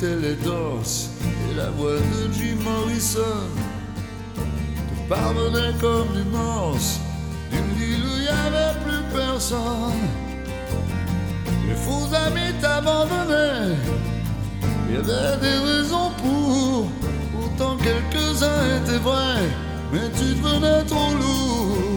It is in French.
j'écoutais les Doors et la voix de Jim Morrison te parvenait comme du morse d'une ville où il n'y avait plus personne. Les faux amis t'abandonnaient, il y avait des raisons pour, pourtant quelques-uns étaient vrais, mais tu devenais trop lourd.